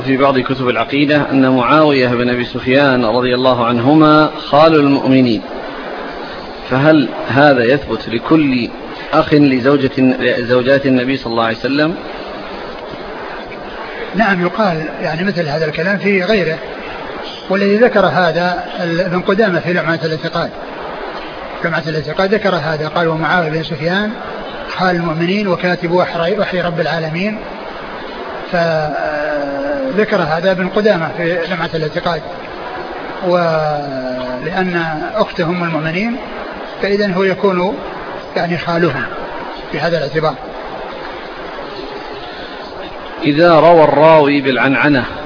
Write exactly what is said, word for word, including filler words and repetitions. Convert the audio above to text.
في بعض كتب العقيدة أن معاوية بن أبي سفيان رضي الله عنهما خال المؤمنين، فهل هذا يثبت لكل أخ لزوجة زوجات النبي صلى الله عليه وسلم؟ نعم يقال يعني مثل هذا الكلام في غيره، والذي ذكر هذا ابن قدامة في لمعة الاعتقاد. لمعة الاعتقاد ذكر هذا، قال ومعاوية بن سفيان خال المؤمنين وكاتب وحي رب العالمين، فذكر هذا ابن قدامة في لمعة الاعتقاد، ولأن أختهم المؤمنين فإذن هو يكون يعني خالهم في هذا الاعتبار. إذا روى الراوي بالعنعنة